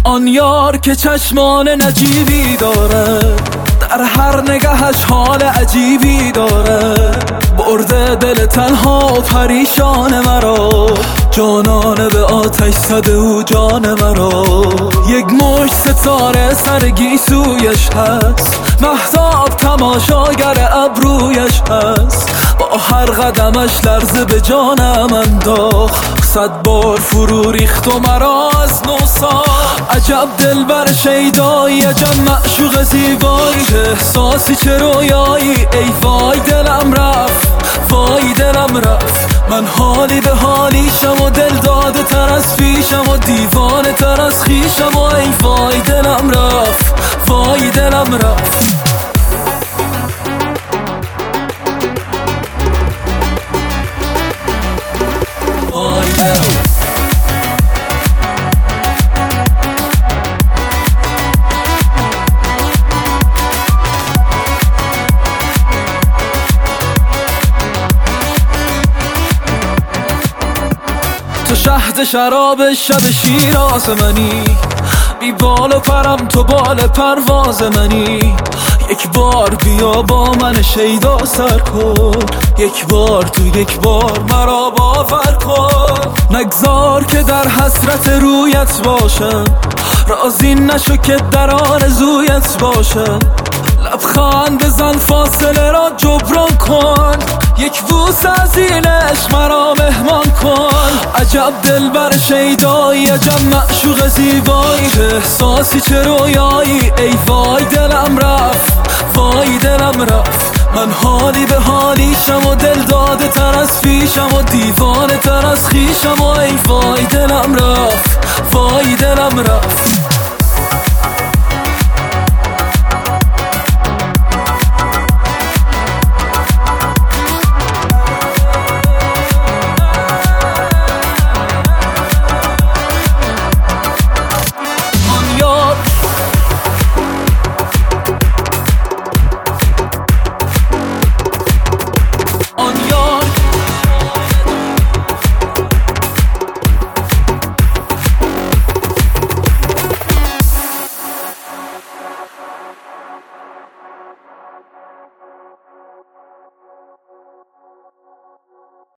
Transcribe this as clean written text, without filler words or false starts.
آن یار که چشمان نجیبی داره، در هر نگهش حال عجیبی داره، برده دل تنها و پریشان مرا، جانانه به آتش زده و جان مرا. یک مشت ستاره سر گیسویش هست، مهتاب تماشاگر ابرویش هست، با هر قدمش لرزه به جانم انداخت، 100 بار فرو ریخت و مرا از نو ساخت. عجب دلبر شیدایی، عجب معشوق زیبایی، چه احساسی چه رویایی، ای وای دلم رفت، وای دلم رفت. من حالی به حالیشم و دل داده تر از پیشم و دیوانه تر از خیشم و ای وای دلم رفت، وای دلم رفت. تو شهد شراب شب شیراز منی، بی بال و پرم تو بال پرواز منی. یک بار بیا با من شیدا سر کن، یک بار تو یک بار مرا باور کن. نگذار که در حسرت رویت باشم، راضی نشو که در آرزویت باشم. لبخند بزن فاصله را جبران کن، یک بوسه از این عشق مرا مهمان کن. عجب دلبر شیدایی، عجب معشوق زیبایی، چه احساسی چه رویایی، ای وای دلم رفت، وای دلم رفت. من حالی به حالیشم و دل داده تر از پیشم و دیوانه تر از خیشم و ای وای دلم رفت، وای دلم رفت.